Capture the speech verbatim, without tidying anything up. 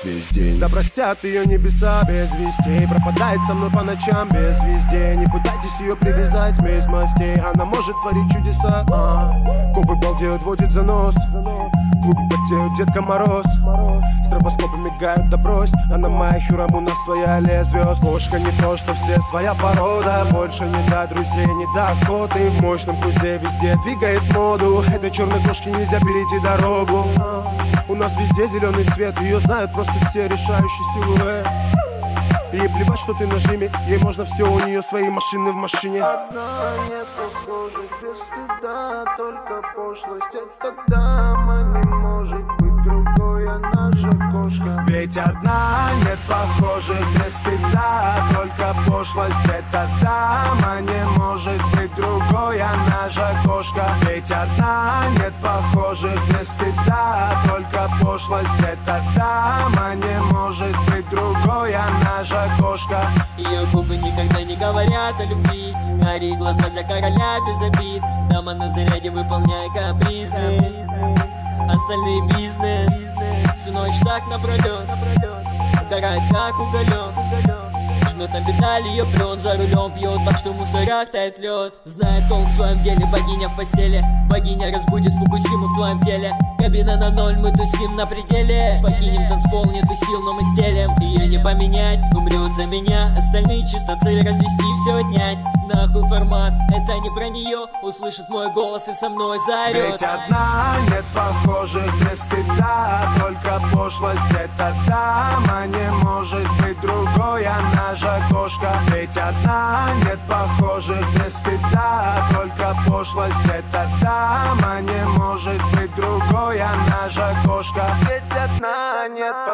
весь день. Да простят ее небеса без вестей, пропадает со мной по ночам без везде. Не пытайтесь ее привязать, смесь мастей, она может творить чудеса. а, Копы балдеют, водит за нос, клубы потеют, Дедка Мороз. Стробоскопы мигают, да брось, а на моих хюрам у нас своя лес звезд. Ложка не то, что все, своя порода. Больше не до друзей, не до охоты. В мощном крузе везде двигает моду. Этой черной кошке нельзя перейти дорогу. У нас везде зеленый свет, ее знают просто все, решающий силуэт. Ей плевать, что ты на жиме, ей можно все, у нее свои машины в машине. Одна, нет похожих, без стыда, только пошлость. Эта дама не может быть другой, она же кошка. Ведь одна, нет похожих, без стыда, только пошлость. Эта дама не может быть другой, она же кошка. Ведь одна, нет похожих, без стыда, только пошлость. Эта дама не может быть другой, она же кошка. Ее губы никогда не говорят о любви, карие глаза для короля без обид. Дама на заряде, выполняя капризы, остальный бизнес. Всю ночь так напролет, сгорает как уголек. Жмет на педаль, ее прет, за рулем пьет, так что в мусорах тает лед. Знает толк в своем деле, богиня в постели. Богиня разбудит Фукусиму в твоем теле. Кабина на ноль, мы тусим на пределе. Покинем танцпол, нету сил, но мы стелем. Ее не поменять, умрет за меня. Остальные чисто цель развести, все отнять. Нахуй формат, это не про нее. Услышит мой голос и со мной заорет. Ведь одна, нет похожих, без стыда, только пошлость. Эта дама не может быть другой, она же кошка. Ведь одна, нет похожих, без стыда, только пошлость. Эта дама не может быть другой, она же кошка. Ведь одна, нет